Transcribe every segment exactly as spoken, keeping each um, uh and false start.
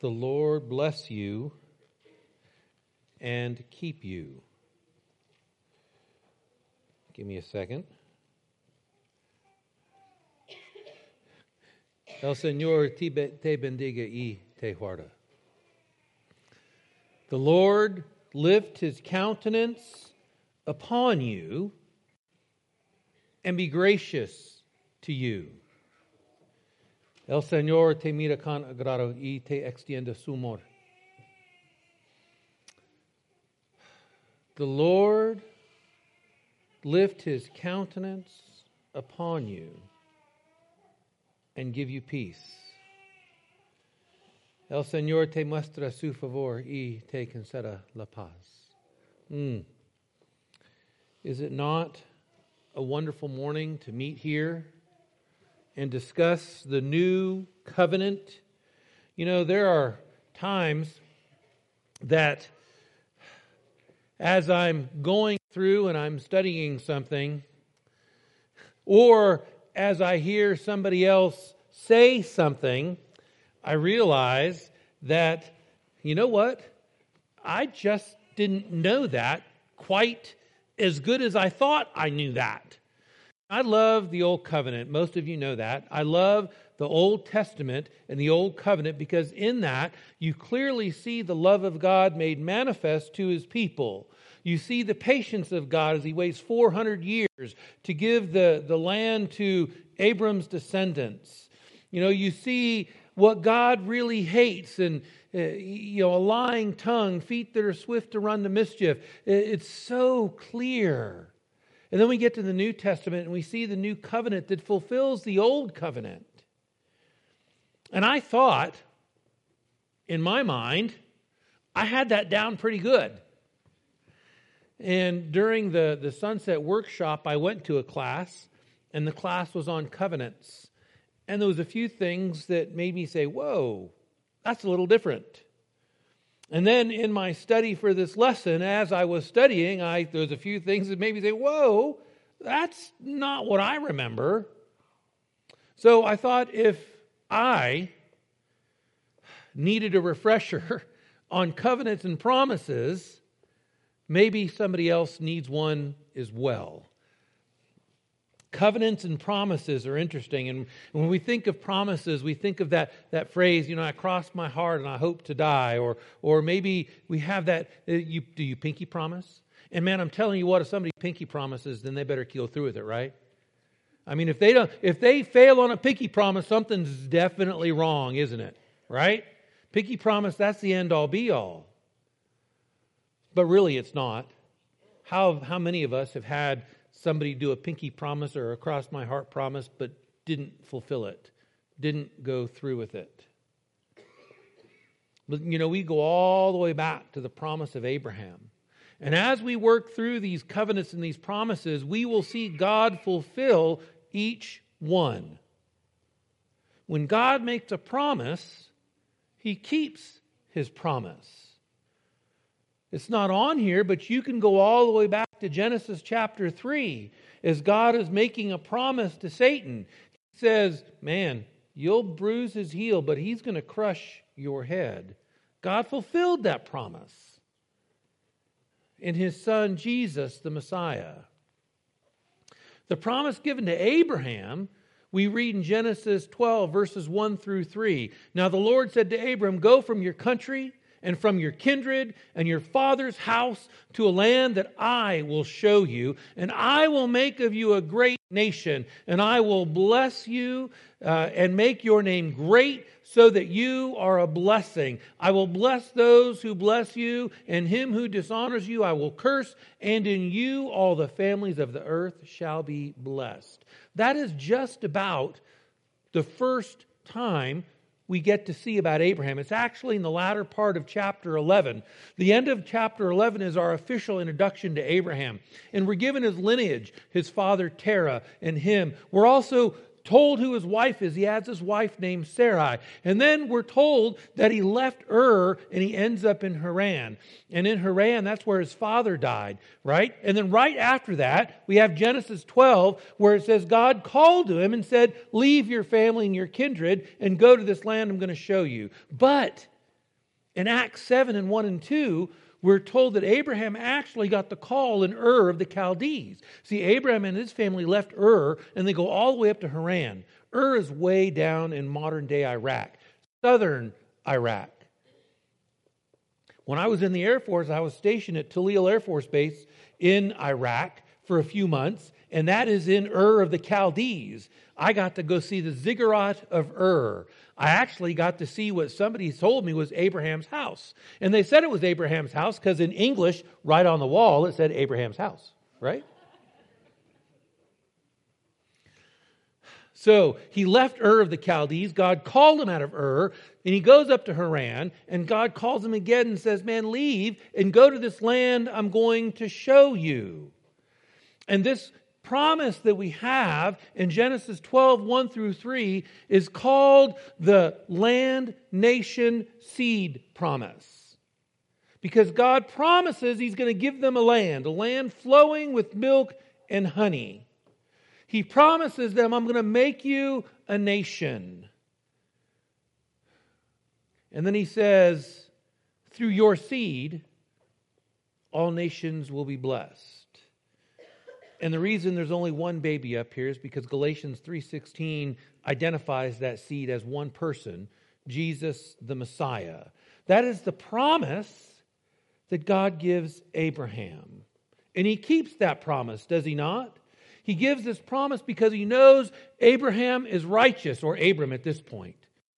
The Lord bless you and keep you. Give me a second. El Señor te bendiga y te guarda. The Lord lift His countenance upon you and be gracious to you. El Señor te mira con agrado y te extienda su amor. The Lord lift His countenance upon you and give you peace. El Señor te muestra su favor y te conceda la paz. Mm. Is it not a wonderful morning to meet here and discuss the new covenant? You know, there are times that as I'm going through and I'm studying something, or as I hear somebody else say something, I realize that, you know what? I just didn't know that quite as good as I thought I knew that. I love the Old Covenant. Most of you know that. I love the Old Testament and the Old Covenant because in that you clearly see the love of God made manifest to His people. You see the patience of God as He waits four hundred years to give the, the land to Abram's descendants. You know, you see what God really hates and, uh, you know, a lying tongue, feet that are swift to run to mischief. It's so clear. And then we get to the New Testament and we see the new covenant that fulfills the old covenant. And I thought, in my mind, I had that down pretty good. And during the, the Sunset Workshop, I went to a class, and the class was on covenants. And there was a few things that made me say, whoa, that's a little different. And then in my study for this lesson, as I was studying, I there was a few things that made me say, whoa, that's not what I remember. So I thought if I needed a refresher on covenants and promises, maybe somebody else needs one as well. Covenants and promises are interesting. And when we think of promises, we think of that, that phrase, you know, I crossed my heart and I hope to die. Or or maybe we have that, uh, you, do you pinky promise? And man, I'm telling you what, if somebody pinky promises, then they better go through with it, right? I mean, if they don't, if they fail on a pinky promise, something's definitely wrong, isn't it? Right? Pinky promise, that's the end all be all. But really it's not. How how many of us have had somebody do a pinky promise or a cross my heart promise, but didn't fulfill it, didn't go through with it? But, you know, we go all the way back to the promise of Abraham. And as we work through these covenants and these promises, we will see God fulfill each one. When God makes a promise, He keeps His promise. It's not on here, but you can go all the way back to Genesis chapter three. As God is making a promise to Satan, He says, man, you'll bruise his heel, but he's going to crush your head. God fulfilled that promise in His Son Jesus, the Messiah. The promise given to Abraham, we read in Genesis twelve, verses one through three. Now the Lord said to Abram, go from your country and from your kindred and your father's house to a land that I will show you, and I will make of you a great nation, and I will bless you uh, and make your name great so that you are a blessing. I will bless those who bless you, and him who dishonors you I will curse, and in you all the families of the earth shall be blessed. That is just about the first time we get to see about Abraham. It's actually in the latter part of chapter eleven. The end of chapter eleven is our official introduction to Abraham. And we're given his lineage, his father Terah and him. We're also told who his wife is. He has his wife named Sarai. And then we're told that he left Ur and he ends up in Haran. And in Haran, that's where his father died, right? And then right after that, we have Genesis twelve, where it says God called to him and said, leave your family and your kindred and go to this land I'm going to show you. But In Acts seven and one and two, we're told that Abraham actually got the call in Ur of the Chaldees. See, Abraham and his family left Ur, and they go all the way up to Haran. Ur is way down in modern-day Iraq, southern Iraq. When I was in the Air Force, I was stationed at Tallil Air Force Base in Iraq for a few months, and that is in Ur of the Chaldees. I got to go see the ziggurat of Ur. I actually got to see what somebody told me was Abraham's house. And they said it was Abraham's house because in English, right on the wall, it said Abraham's house, right? So he left Ur of the Chaldees. God called him out of Ur, and he goes up to Haran, and God calls him again and says, man, leave and go to this land I'm going to show you. And this promise that we have in Genesis twelve, one through three is called the land, nation, seed promise. Because God promises He's going to give them a land, a land flowing with milk and honey. He promises them, I'm going to make you a nation. And then He says, through your seed, all nations will be blessed. And the reason there's only one baby up here is because Galatians three sixteen identifies that seed as one person, Jesus the Messiah. That is the promise that God gives Abraham. And He keeps that promise, does He not? He gives this promise because He knows Abraham is righteous, or Abram at this point.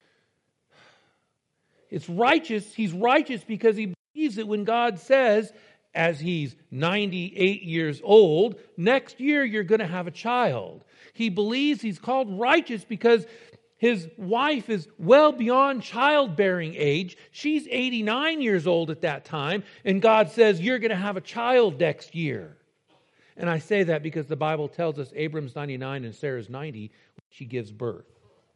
It's righteous. He's righteous because he believes that when God says, as he's ninety-eight years old, next year you're going to have a child. He believes he's called righteous because his wife is well beyond childbearing age. She's eighty-nine years old at that time, and God says, you're going to have a child next year. And I say that because the Bible tells us Abram's ninety-nine and Sarah's ninety when she gives birth.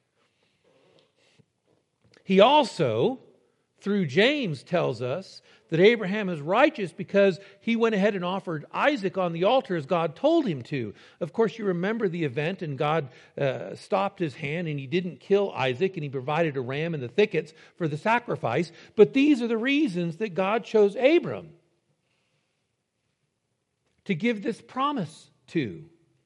He also, through James, tells us that Abraham is righteous because he went ahead and offered Isaac on the altar as God told him to. Of course, you remember the event, and God uh, stopped His hand and He didn't kill Isaac, and He provided a ram in the thickets for the sacrifice. But these are the reasons that God chose Abram to give this promise to.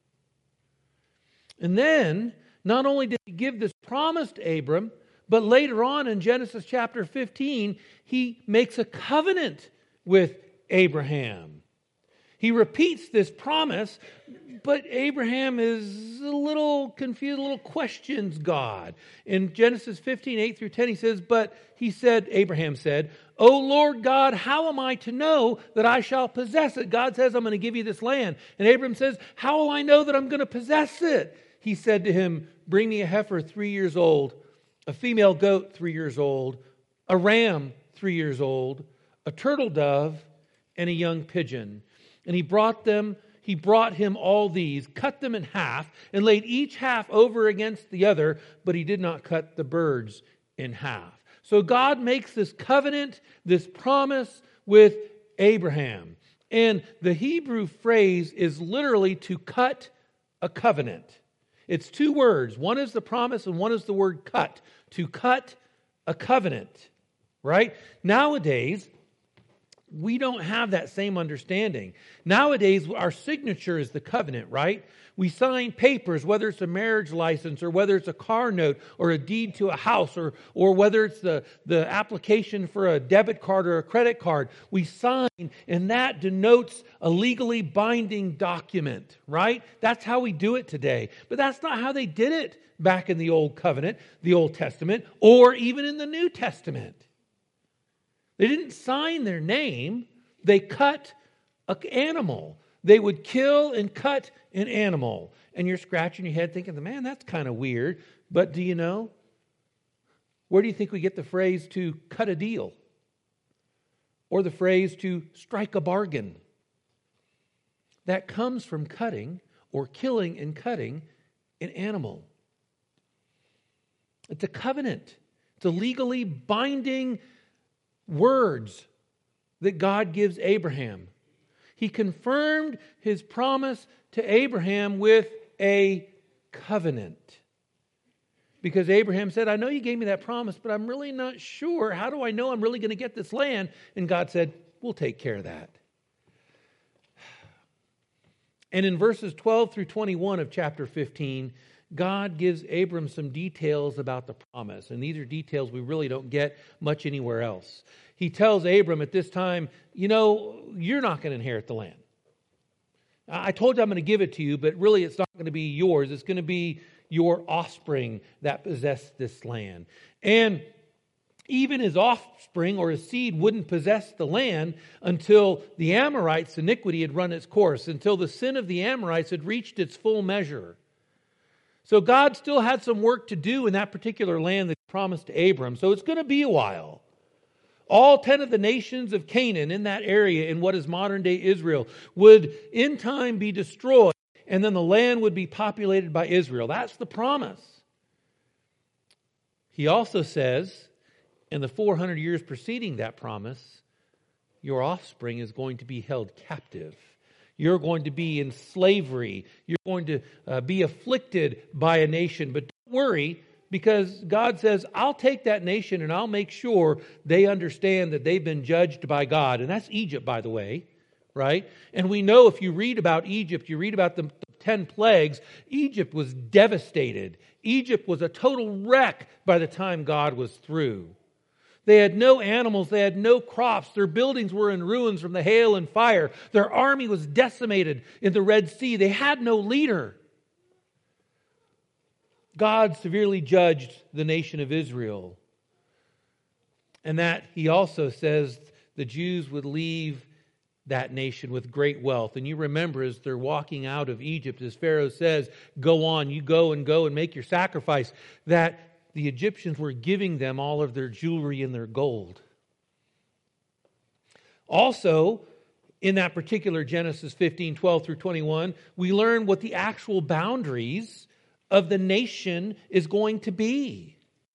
And then, not only did He give this promise to Abram, but later on in Genesis chapter fifteen, He makes a covenant with Abraham. He repeats this promise, but Abraham is a little confused, a little questions God. In Genesis fifteen, eight through ten, he says, but he said, Abraham said, O Lord God, how am I to know that I shall possess it? God says, I'm going to give you this land. And Abraham says, how will I know that I'm going to possess it? He said to him, bring me a heifer three years old, a female goat three years old, a ram three years old, a turtle dove, and a young pigeon. And he brought them, he brought him all these, cut them in half, and laid each half over against the other, but he did not cut the birds in half. So God makes this covenant, this promise with Abraham. And the Hebrew phrase is literally to cut a covenant. It's two words. One is the promise and one is the word cut. To cut a covenant, right? Nowadays, we don't have that same understanding. Nowadays, our signature is the covenant, right? We sign papers, whether it's a marriage license or whether it's a car note or a deed to a house or, or whether it's the, the application for a debit card or a credit card. We sign, and that denotes a legally binding document, right? That's how we do it today. But that's not how they did it back in the Old Covenant, the Old Testament, or even in the New Testament. They didn't sign their name. They cut an animal. They would kill and cut an animal. And you're scratching your head thinking, man, that's kind of weird. But do you know? Where do you think we get the phrase to cut a deal? Or the phrase to strike a bargain? That comes from cutting or killing and cutting an animal. It's a covenant. It's a legally binding words that God gives Abraham. He confirmed His promise to Abraham with a covenant. Because Abraham said, I know you gave me that promise, but I'm really not sure. How do I know I'm really going to get this land? And God said, we'll take care of that. And in verses twelve through twenty-one of chapter fifteen, God gives Abram some details about the promise. And these are details we really don't get much anywhere else. He tells Abram at this time, you know, you're not going to inherit the land. I told you I'm going to give it to you, but really it's not going to be yours. It's going to be your offspring that possess this land. And even his offspring or his seed wouldn't possess the land until the Amorites' iniquity had run its course, until the sin of the Amorites had reached its full measure. So God still had some work to do in that particular land that He promised to Abram. So it's going to be a while. All ten of the nations of Canaan in that area, in what is modern-day Israel, would in time be destroyed, and then the land would be populated by Israel. That's the promise. He also says, in the four hundred years preceding that promise, your offspring is going to be held captive. You're going to be in slavery. You're going to uh, be afflicted by a nation. But don't worry, because God says, I'll take that nation and I'll make sure they understand that they've been judged by God. And that's Egypt, by the way, right? And we know if you read about Egypt, you read about the ten plagues, Egypt was devastated. Egypt was a total wreck by the time God was through. They had no animals. They had no crops. Their buildings were in ruins from the hail and fire. Their army was decimated in the Red Sea. They had no leader. God severely judged the nation of Israel. And that He also says the Jews would leave that nation with great wealth. And you remember as they're walking out of Egypt, as Pharaoh says, go on, you go and go and make your sacrifice, that the Egyptians were giving them all of their jewelry and their gold. Also, in that particular Genesis fifteen, twelve through twenty-one, we learn what the actual boundaries of the nation is going to be.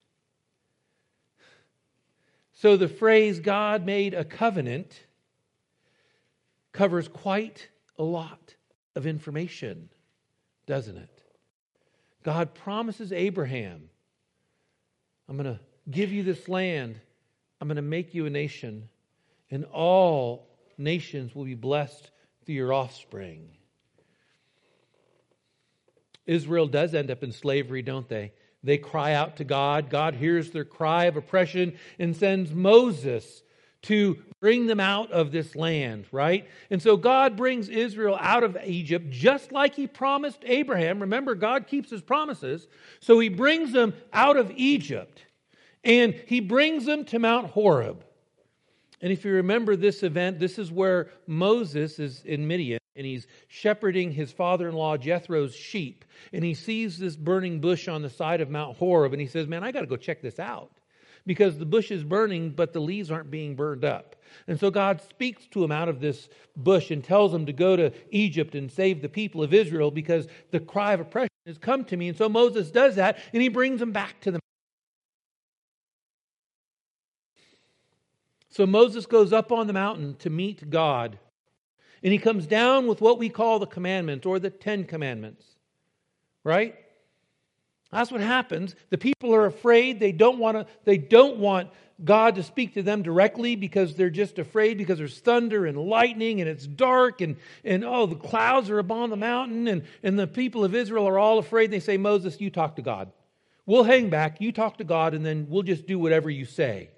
So the phrase God made a covenant covers quite a lot of information, doesn't it? God promises Abraham, I'm going to give you this land. I'm going to make you a nation. And all nations will be blessed through your offspring. Israel does end up in slavery, don't they? They cry out to God. God hears their cry of oppression and sends Moses to bring them out of this land, right? And so God brings Israel out of Egypt just like He promised Abraham. Remember, God keeps His promises. So He brings them out of Egypt and He brings them to Mount Horeb. And if you remember this event, this is where Moses is in Midian and he's shepherding his father-in-law Jethro's sheep. And he sees this burning bush on the side of Mount Horeb and he says, man, I got to go check this out. Because the bush is burning, but the leaves aren't being burned up. And so God speaks to him out of this bush and tells him to go to Egypt and save the people of Israel because the cry of oppression has come to me. And so Moses does that and he brings them back to them. So Moses goes up on the mountain to meet God. And he comes down with what we call the commandments or the Ten Commandments. Right? That's what happens. The people are afraid. They don't want to, they don't want God to speak to them directly because they're just afraid because there's thunder and lightning and it's dark and, and oh, the clouds are upon the mountain and, and the people of Israel are all afraid. They say, Moses, you talk to God. We'll hang back. You talk to God and then we'll just do whatever you say.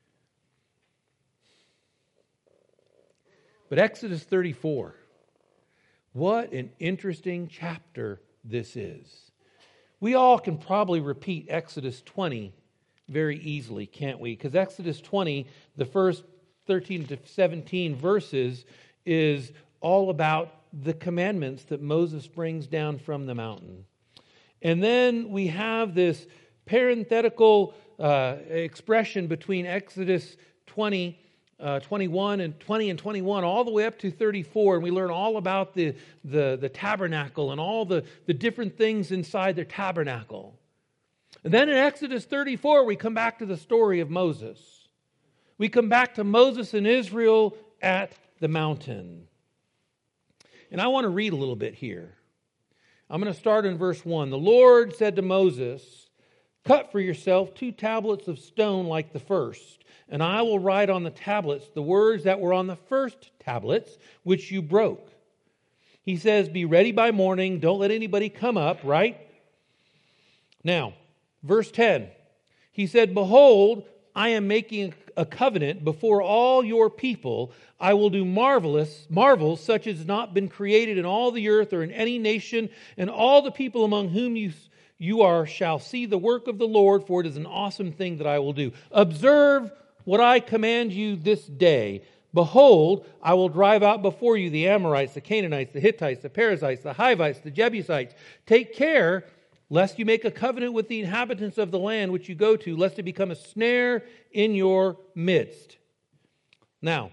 But Exodus thirty-four, what an interesting chapter this is. We all can probably repeat Exodus twenty very easily, can't we? Because Exodus twenty, the first thirteen to seventeen verses, is all about the commandments that Moses brings down from the mountain. And then we have this parenthetical uh, expression between Exodus twenty, uh, twenty-one and twenty and twenty-one, all the way up to thirty-four, and we learn all about the, the, the tabernacle and all the, the different things inside the tabernacle. And then in Exodus thirty-four, we come back to the story of Moses. We come back to Moses and Israel at the mountain. And I want to read a little bit here. I'm going to start in verse one. The Lord said to Moses, Cut for yourself two tablets of stone like the first, and I will write on the tablets the words that were on the first tablets, which you broke. He says, be ready by morning. Don't let anybody come up, right? Now, verse ten. He said, behold, I am making a covenant before all your people. I will do marvelous marvels such as not been created in all the earth or in any nation, and all the people among whom you you are shall see the work of the Lord, for it is an awesome thing that I will do. Observe what I command you this day. Behold, I will drive out before you the Amorites, the Canaanites, the Hittites, the Perizzites, the Hivites, the Jebusites. Take care lest you make a covenant with the inhabitants of the land which you go to, lest it become a snare in your midst. Now,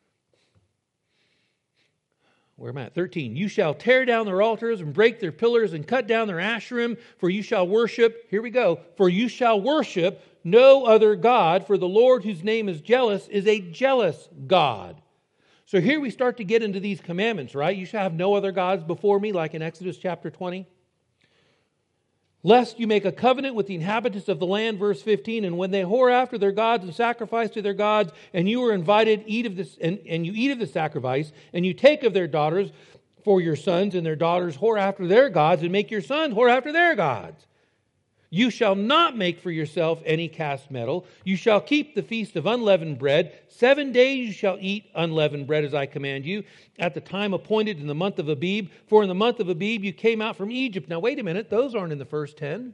where am I at? thirteen. You shall tear down their altars and break their pillars and cut down their asherim, for you shall worship, here we go, for you shall worship no other God, for the Lord whose name is jealous is a jealous God. So here we start to get into these commandments, right? You shall have no other gods before me, like in Exodus chapter twenty. Lest you make a covenant with the inhabitants of the land, verse fifteen, and when they whore after their gods and sacrifice to their gods, and you are invited, eat of this, and, and you eat of the sacrifice, and you take of their daughters for your sons, and their daughters whore after their gods, and make your sons whore after their gods. You shall not make for yourself any cast metal. You shall keep the feast of unleavened bread. Seven days you shall eat unleavened bread as I command you, at the time appointed in the month of Abib. For in the month of Abib you came out from Egypt. Now wait a minute, those aren't in the first ten.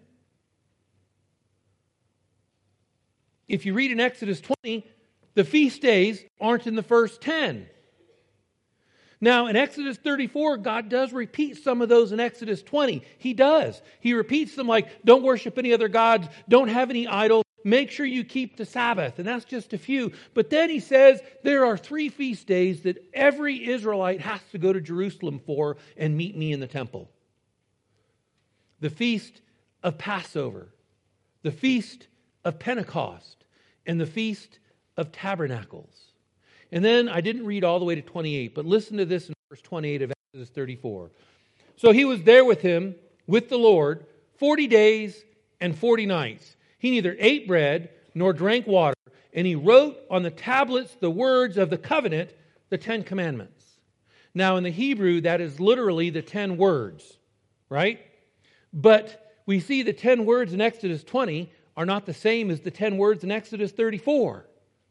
If you read in Exodus twenty, the feast days aren't in the first ten. Now, in Exodus thirty-four, God does repeat some of those in Exodus twenty. He does. He repeats them like, don't worship any other gods, don't have any idols, make sure you keep the Sabbath. And that's just a few. But then he says there are three feast days that every Israelite has to go to Jerusalem for and meet me in the temple. The feast of Passover, the feast of Pentecost, and the feast of Tabernacles. And then I didn't read all the way to twenty-eight, but listen to this in verse twenty-eight of Exodus thirty-four. So he was there with him, with the Lord, forty days and forty nights. He neither ate bread nor drank water, and he wrote on the tablets the words of the covenant, the Ten Commandments. Now in the Hebrew, that is literally the ten words, right? But we see the ten words in Exodus twenty are not the same as the ten words in Exodus thirty-four.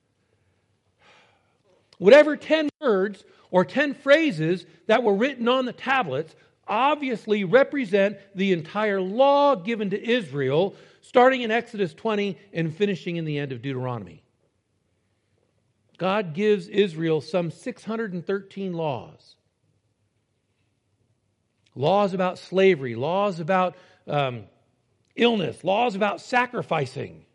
Whatever ten words or ten phrases that were written on the tablets obviously represent the entire law given to Israel, starting in Exodus twenty and finishing in the end of Deuteronomy. God gives Israel some six hundred thirteen laws. Laws about slavery, laws about um, illness, laws about sacrificing.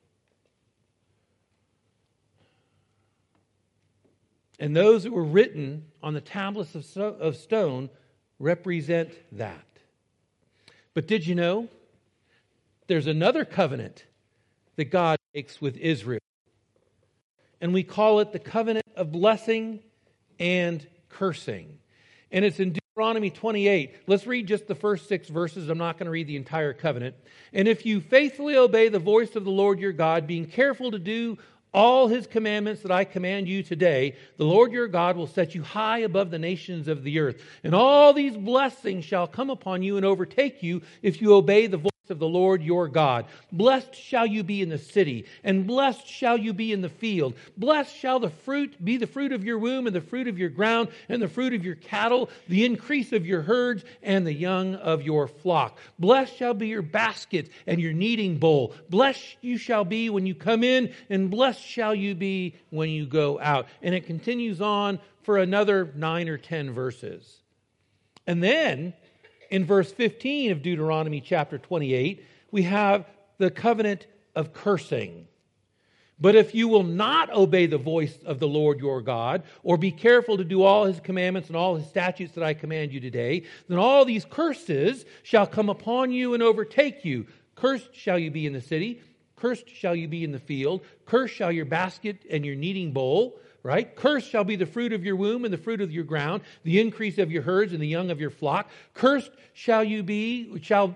And those that were written on the tablets of, so, of stone represent that. But did you know there's another covenant that God makes with Israel? And we call it the covenant of blessing and cursing. And it's in Deuteronomy twenty-eight. Let's read just the first six verses. I'm not going to read the entire covenant. And if you faithfully obey the voice of the Lord your God, being careful to do all His commandments that I command you today, the Lord your God will set you high above the nations of the earth. And all these blessings shall come upon you and overtake you if you obey the voice of the Lord your God. Blessed shall you be in the city, and blessed shall you be in the field. Blessed shall the fruit be the fruit of your womb, and the fruit of your ground, and the fruit of your cattle, the increase of your herds, and the young of your flock. Blessed shall be your basket and your kneading bowl. Blessed you shall be when you come in, and blessed shall you be when you go out. And it continues on for another nine or ten verses. And then in verse fifteen of Deuteronomy chapter twenty-eight, we have the covenant of cursing. But if you will not obey the voice of the Lord your God, or be careful to do all His commandments and all His statutes that I command you today, then all these curses shall come upon you and overtake you. Cursed shall you be in the city, cursed shall you be in the field, cursed shall your basket and your kneading bowl. Right? Cursed shall be the fruit of your womb and the fruit of your ground, the increase of your herds and the young of your flock. Cursed shall you be, shall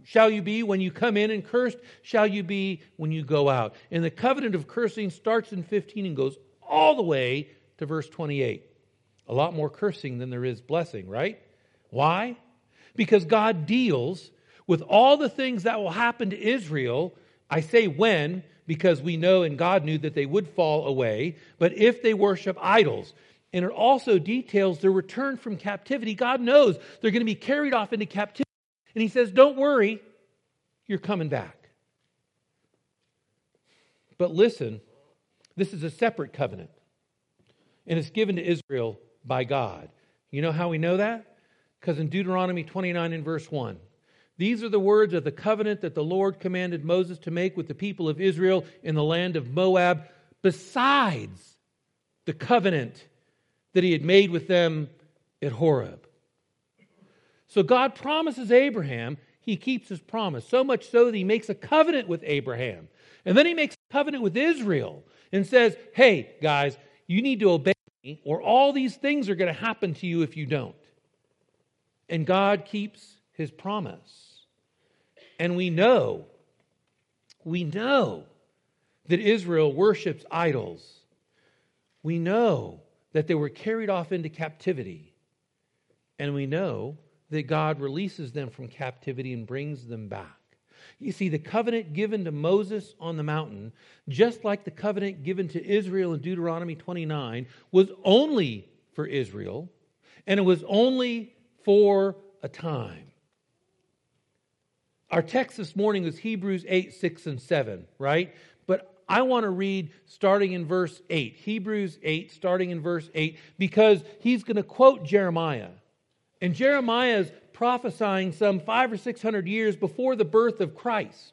shall you be when you come in, and cursed shall you be when you go out. And the covenant of cursing starts in fifteen and goes all the way to verse twenty-eight. A lot more cursing than there is blessing, right? Why? Because God deals with all the things that will happen to Israel. I say when, because we know and God knew that they would fall away, but if they worship idols. And it also details their return from captivity. God knows they're going to be carried off into captivity. And He says, don't worry, you're coming back. But listen, this is a separate covenant. And it's given to Israel by God. You know how we know that? Because in Deuteronomy twenty-nine and verse one, these are the words of the covenant that the Lord commanded Moses to make with the people of Israel in the land of Moab, besides the covenant that He had made with them at Horeb. So God promises Abraham, He keeps His promise, so much so that He makes a covenant with Abraham. And then He makes a covenant with Israel and says, hey, guys, you need to obey me, or all these things are going to happen to you if you don't. And God keeps His promise. And we know, we know that Israel worships idols. We know that they were carried off into captivity. And we know that God releases them from captivity and brings them back. You see, the covenant given to Moses on the mountain, just like the covenant given to Israel in Deuteronomy twenty-nine, was only for Israel, and it was only for a time. Our text this morning is Hebrews eight, six, and seven, right? But I want to read starting in verse eight. Hebrews eight, starting in verse eight, because he's going to quote Jeremiah. And Jeremiah is prophesying some five or six hundred years before the birth of Christ.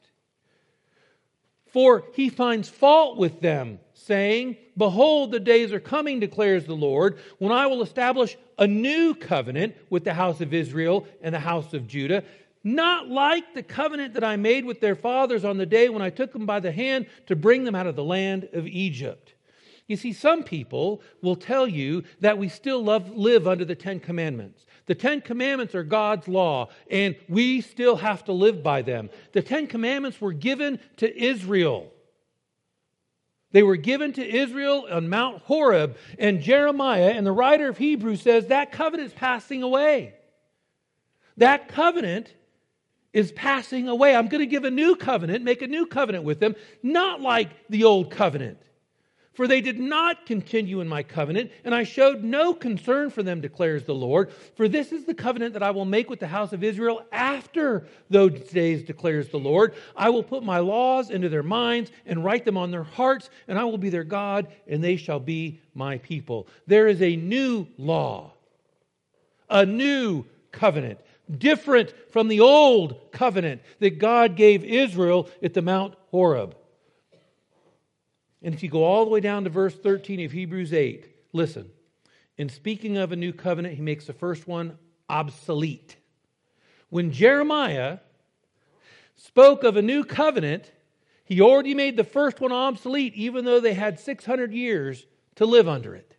For he finds fault with them, saying, behold, the days are coming, declares the Lord, when I will establish a new covenant with the house of Israel and the house of Judah, not like the covenant that I made with their fathers on the day when I took them by the hand to bring them out of the land of Egypt. You see, some people will tell you that we still love, live under the Ten Commandments. The Ten Commandments are God's law, and we still have to live by them. The Ten Commandments were given to Israel. They were given to Israel on Mount Horeb, and Jeremiah and the writer of Hebrews says that covenant is passing away. That covenant is passing away. I'm going to give a new covenant, make a new covenant with them, not like the old covenant. For they did not continue in my covenant, and I showed no concern for them, declares the Lord. For this is the covenant that I will make with the house of Israel after those days, declares the Lord. I will put my laws into their minds and write them on their hearts, and I will be their God, and they shall be my people. There is a new law, a new covenant, different from the old covenant that God gave Israel at the Mount Horeb. And if you go all the way down to verse thirteen of Hebrews eight, listen. In speaking of a new covenant, he makes the first one obsolete. When Jeremiah spoke of a new covenant, he already made the first one obsolete, even though they had six hundred years to live under it.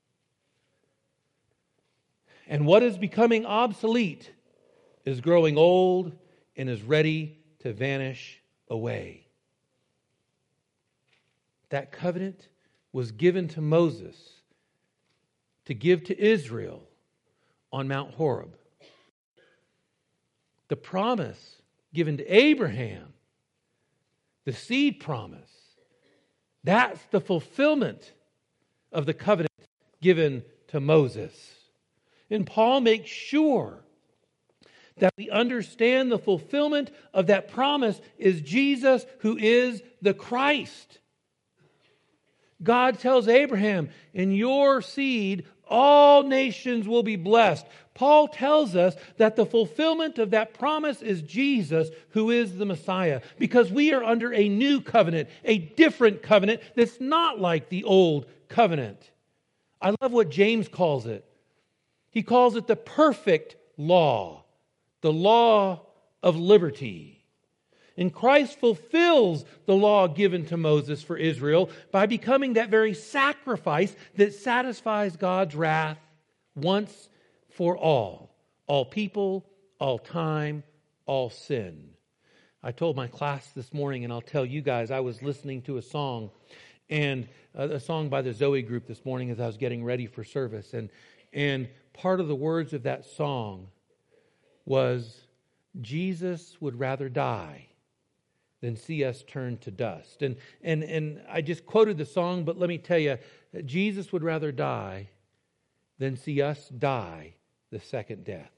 And what is becoming obsolete is growing old and is ready to vanish away. That covenant was given to Moses to give to Israel on Mount Horeb. The promise given to Abraham, the seed promise, that's the fulfillment of the covenant given to Moses. And Paul makes sure that we understand the fulfillment of that promise is Jesus, who is the Christ. God tells Abraham, in your seed, all nations will be blessed. Paul tells us that the fulfillment of that promise is Jesus, who is the Messiah, because we are under a new covenant, a different covenant that's not like the old covenant. I love what James calls it. He calls it the perfect law, the law of liberty. And Christ fulfills the law given to Moses for Israel by becoming that very sacrifice that satisfies God's wrath once for all. All people, all time, all sin. I told my class this morning, and I'll tell you guys, I was listening to a song, and uh, a song by the Zoe group this morning as I was getting ready for service. And, and part of the words of that song was, Jesus would rather die than see us turn to dust. And, and, and I just quoted the song, but let me tell you, Jesus would rather die than see us die the second death.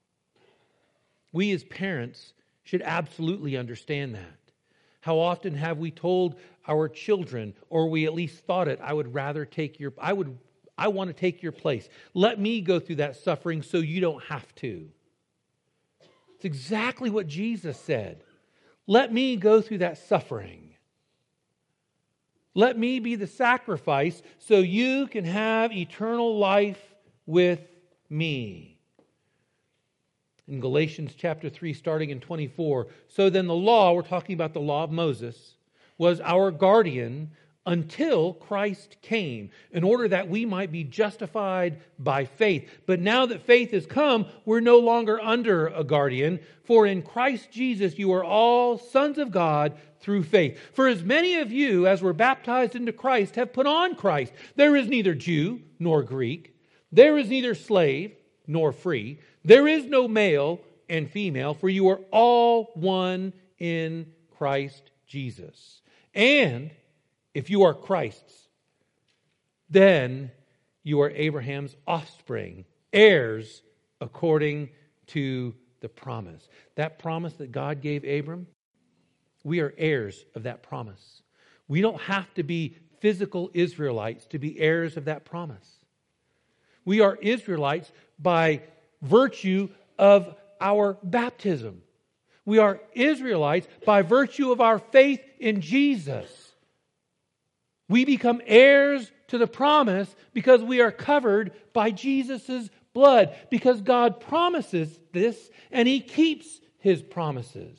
We as parents should absolutely understand that. How often have we told our children, or we at least thought it, I would rather take your, I would, I want to take your place. Let me go through that suffering so you don't have to. It's exactly what Jesus said. Let me go through that suffering. Let me be the sacrifice so you can have eternal life with me. In Galatians chapter three, starting in twenty-four, so then the law, we're talking about the law of Moses, was our guardian until Christ came, in order that we might be justified by faith. But now that faith has come, we're no longer under a guardian, for in Christ Jesus you are all sons of God through faith. For as many of you as were baptized into Christ have put on Christ. There is neither Jew nor Greek, there is neither slave nor free, there is no male and female, for you are all one in Christ Jesus. And if you are Christ's, then you are Abraham's offspring, heirs according to the promise. That promise that God gave Abram, we are heirs of that promise. We don't have to be physical Israelites to be heirs of that promise. We are Israelites by virtue of our baptism. We are Israelites by virtue of our faith in Jesus. We become heirs to the promise because we are covered by Jesus' blood. Because God promises this and He keeps His promises.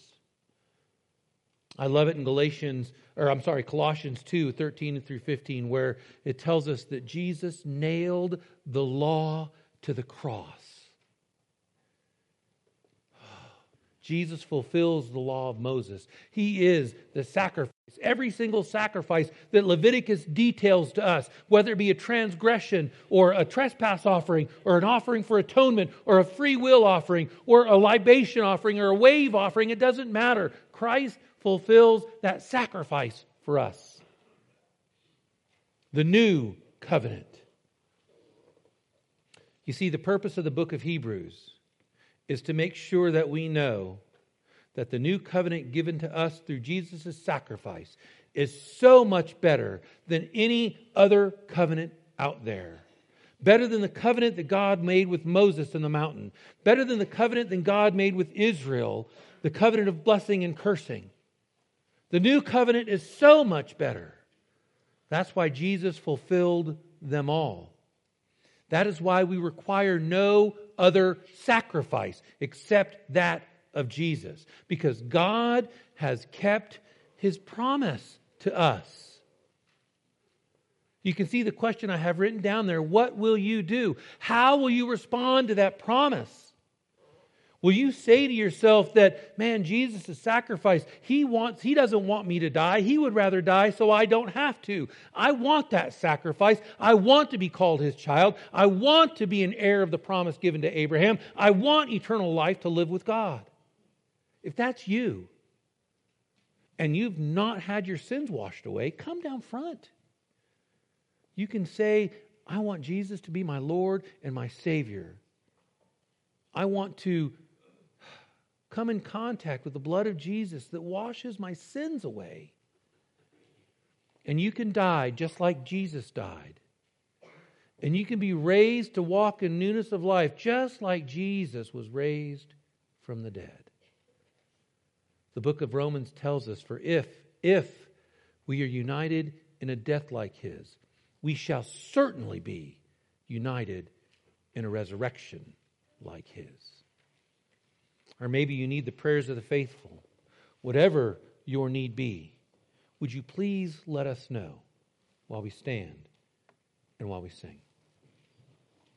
I love it in Galatians, or I'm sorry, Colossians two, thirteen through fifteen, where it tells us that Jesus nailed the law to the cross. Jesus fulfills the law of Moses. He is the sacrifice. Every single sacrifice that Leviticus details to us, whether it be a transgression or a trespass offering or an offering for atonement or a free will offering or a libation offering or a wave offering, it doesn't matter. Christ fulfills that sacrifice for us. The new covenant. You see, the purpose of the book of Hebrews is to make sure that we know that the new covenant given to us through Jesus' sacrifice is so much better than any other covenant out there. Better than the covenant that God made with Moses in the mountain. Better than the covenant that God made with Israel, the covenant of blessing and cursing. The new covenant is so much better. That's why Jesus fulfilled them all. That is why we require no other sacrifice except that of Jesus. Because God has kept His promise to us. You can see the question I have written down there. What will you do? How will you respond to that promise? Will you say to yourself that, man, Jesus' sacrifice, He wants, He doesn't want me to die. He would rather die so I don't have to. I want that sacrifice. I want to be called His child. I want to be an heir of the promise given to Abraham. I want eternal life to live with God. If that's you, and you've not had your sins washed away, come down front. You can say, I want Jesus to be my Lord and my Savior. I want to come in contact with the blood of Jesus that washes my sins away. And you can die just like Jesus died. And you can be raised to walk in newness of life just like Jesus was raised from the dead. The book of Romans tells us, for if, if we are united in a death like His, we shall certainly be united in a resurrection like His. Or maybe you need the prayers of the faithful. Whatever your need be, would you please let us know while we stand and while we sing?